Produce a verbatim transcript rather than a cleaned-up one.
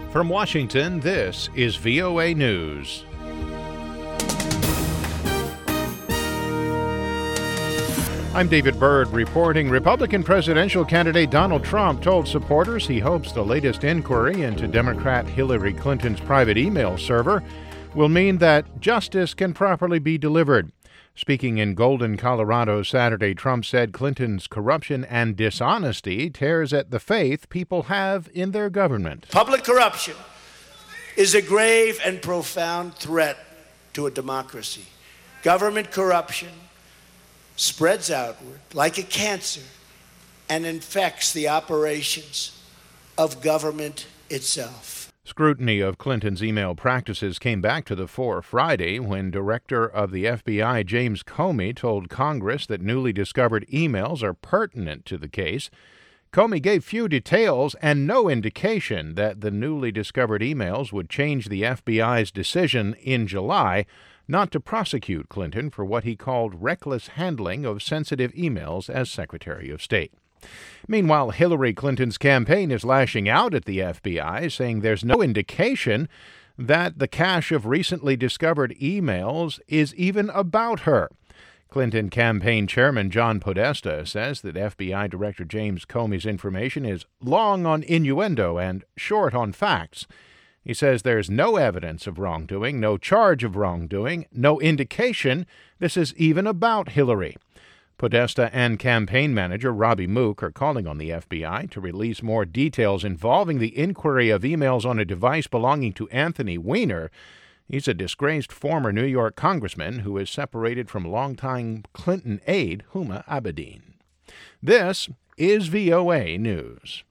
From Washington, this is V O A News. I'm David Byrd reporting. Republican presidential candidate Donald Trump told supporters he hopes the latest inquiry into Democrat Hillary Clinton's private email server will mean that justice can properly be delivered. Speaking in Golden, Colorado Saturday, Trump said Clinton's corruption and dishonesty tears at the faith people have in their government. Public corruption is a grave and profound threat to a democracy. Government corruption spreads outward like a cancer and infects the operations of government itself. Scrutiny of Clinton's email practices came back to the fore Friday when Director of the F B I James Comey told Congress that newly discovered emails are pertinent to the case. Comey gave few details and no indication that the newly discovered emails would change the F B I's decision in July not to prosecute Clinton for what he called reckless handling of sensitive emails as Secretary of State. Meanwhile, Hillary Clinton's campaign is lashing out at the F B I, saying there's no indication that the cache of recently discovered emails is even about her. Clinton campaign chairman John Podesta says that F B I Director James Comey's information is long on innuendo and short on facts. He says there's no evidence of wrongdoing, no charge of wrongdoing, no indication this is even about Hillary. Podesta and campaign manager Robbie Mook are calling on the F B I to release more details involving the inquiry of emails on a device belonging to Anthony Weiner. He's a disgraced former New York congressman who is separated from longtime Clinton aide Huma Abedin. This is V O A News.